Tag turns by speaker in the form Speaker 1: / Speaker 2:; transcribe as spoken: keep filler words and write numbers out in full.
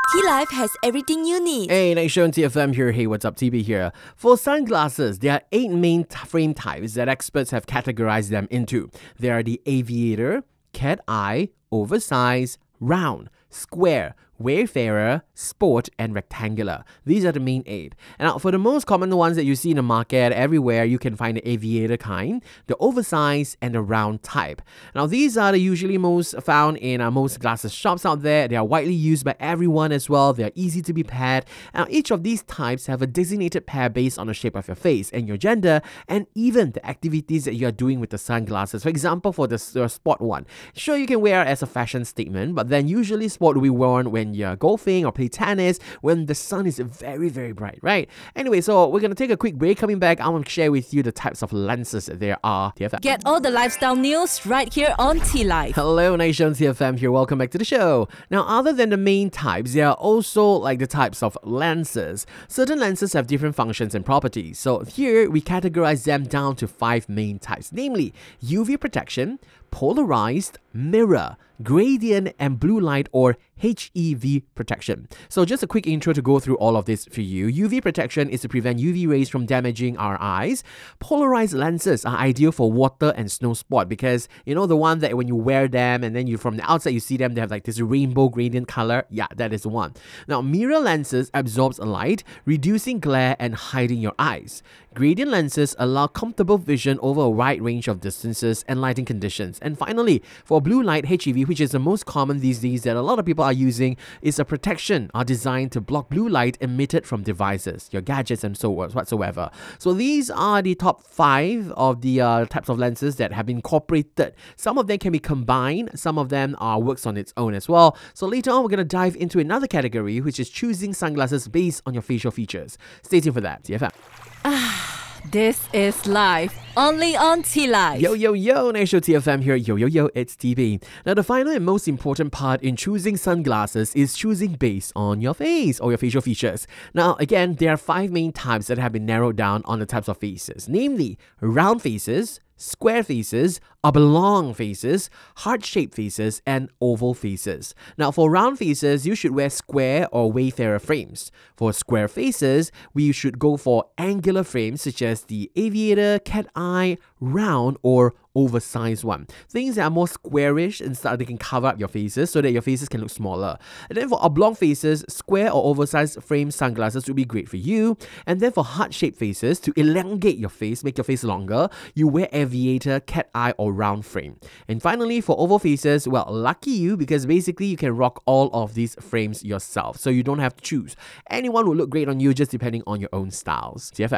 Speaker 1: T-Life has everything you need.
Speaker 2: Hey, Nation T F M here. Hey, what's up? T B here. For sunglasses, there are eight main t- frame types that experts have categorized them into. There are the aviator, cat eye, oversized, round, square, wayfarer, sport, and rectangular. These are the main eight. And now, for the most common ones that you see in the market everywhere, you can find the aviator kind, the oversized, and the round type. Now, these are the usually most found in uh, most glasses shops out there. They are widely used by everyone as well. They are easy to be paired. Now, each of these types have a designated pair based on the shape of your face and your gender, and even the activities that you are doing with the sunglasses. For example, for the uh, sport one, sure, you can wear it as a fashion statement, but then usually sport will be worn when you're golfing or play tennis when the sun is very, very bright, right? Anyway, so we're going to take a quick break. Coming back, I'm going to share with you the types of lenses that there are. T F M.
Speaker 1: Get all the lifestyle news right here on T-Life.
Speaker 2: Hello, Nation T F M here. Welcome back to the show. Now, other than the main types, there are also like the types of lenses. Certain lenses have different functions and properties. So here, we categorize them down to five main types, namely U V protection, polarized, mirror, gradient, and blue light or H E V protection. So just a quick intro to go through all of this for you. U V protection is to prevent U V rays from damaging our eyes. Polarized lenses are ideal for water and snow sport because, you know, the one that when you wear them and then you from the outside you see them, they have like this rainbow gradient color. Yeah, that is the one. Now, mirror lenses absorbs light, reducing glare and hiding your eyes. Gradient lenses allow comfortable vision over a wide range of distances and lighting conditions. And finally, for blue light H E V, which is the most common these days that a lot of people are using, is a protection are designed to block blue light emitted from devices, your gadgets and so on whatsoever. So these are the top five of the uh, types of lenses that have been incorporated. Some of them can be combined, some of them are works on its own as well. So later on, we're going to dive into another category, which is choosing sunglasses based on your facial features. Stay tuned for that. T F M.
Speaker 1: This is live, only on T-Life.
Speaker 2: Yo, yo, yo, Nation T F M here. Yo, yo, yo, it's T B. Now, the final and most important part in choosing sunglasses is choosing based on your face or your facial features. Now, again, there are five main types that have been narrowed down on the types of faces, namely round faces, square faces, oblong faces, heart-shaped faces, and oval faces. Now, for round faces, you should wear square or wayfarer frames. For square faces, we should go for angular frames such as the aviator, cat eye, round, or oversized one. Things that are more squarish and start they can cover up your faces so that your faces can look smaller. And then for oblong faces, square or oversized frame sunglasses would be great for you. And then for heart-shaped faces, to elongate your face, make your face longer, you wear aviator, cat eye, or round frame. And finally, for oval faces, well, lucky you, because basically you can rock all of these frames yourself, so you don't have to choose. Anyone will look great on you just depending on your own styles. T F M.